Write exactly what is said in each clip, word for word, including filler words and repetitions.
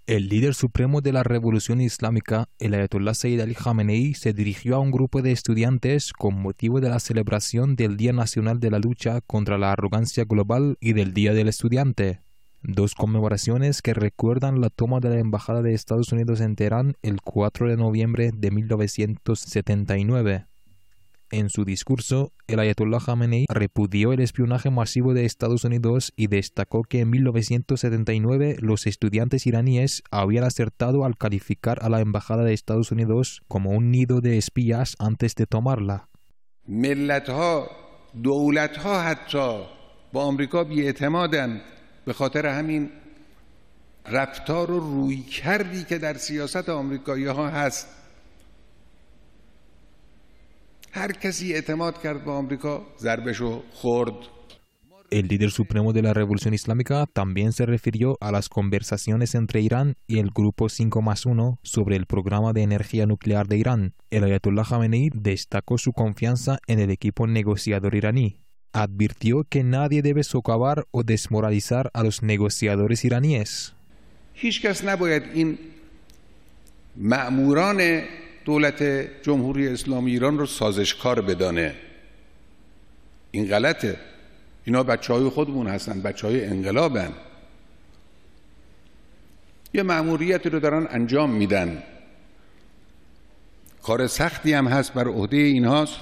El líder supremo de la Revolución Islámica, el Ayatollah Sayyid Ali Khamenei, se dirigió a un grupo de estudiantes con motivo de la celebración del Día Nacional de la Lucha contra la Arrogancia Global y del Día del Estudiante, dos conmemoraciones que recuerdan la toma de la Embajada de Estados Unidos en Teherán el cuatro de noviembre de mil novecientos setenta y nueve. En su discurso, el Ayatollah Khamenei repudió el espionaje masivo de Estados Unidos y destacó que en mil novecientos setenta y nueve los estudiantes iraníes habían acertado al calificar a la Embajada de Estados Unidos como un nido de espías antes de tomarla. ملت‌ها، دولت‌ها حتی با آمریکا بی‌اعتمادن به خاطر همین رفتار و رویکردی که در سیاست آمریکایی‌ها هست. هر کسی اعتماد کرد به آمریکا ضربشو خورد. El líder supremo de la Revolución Islámica también se refirió a las conversaciones entre Irán y el Grupo cinco más uno sobre el programa de energía nuclear de Irán. El Ayatollah Khamenei destacó su confianza en el equipo negociador iraní. Advirtió que nadie debe socavar o desmoralizar a los negociadores iraníes. هیچ کس نباید این مأموران دولت جمهوری اسلامی ایران رو سازشکار بدانه. این غلطه. اینا بچهای خودمون هستن، بچهای انقلابن. یه مأموریتی رو دارن انجام میدن. کار سختی هم هست بر عهده اینهاست.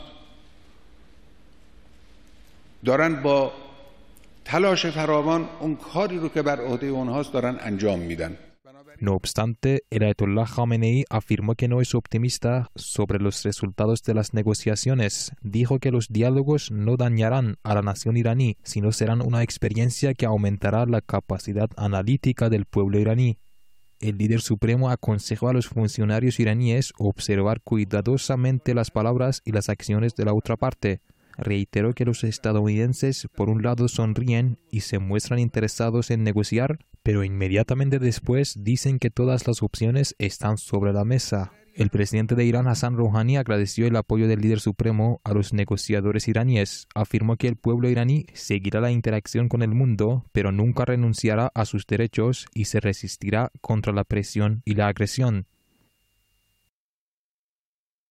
دارن با تلاش فراوان اون کاری رو که بر عهده اونهاست دارن انجام میدن. No obstante, el Ayatollah Khamenei afirmó que no es optimista sobre los resultados de las negociaciones. Dijo que los diálogos no dañarán a la nación iraní, sino serán una experiencia que aumentará la capacidad analítica del pueblo iraní. El líder supremo aconsejó a los funcionarios iraníes observar cuidadosamente las palabras y las acciones de la otra parte. Reiteró que los estadounidenses, por un lado, sonríen y se muestran interesados en negociar, pero inmediatamente después dicen que todas las opciones están sobre la mesa. El presidente de Irán, Hassan Rouhani, agradeció el apoyo del líder supremo a los negociadores iraníes. Afirmó que el pueblo iraní seguirá la interacción con el mundo, pero nunca renunciará a sus derechos y se resistirá contra la presión y la agresión.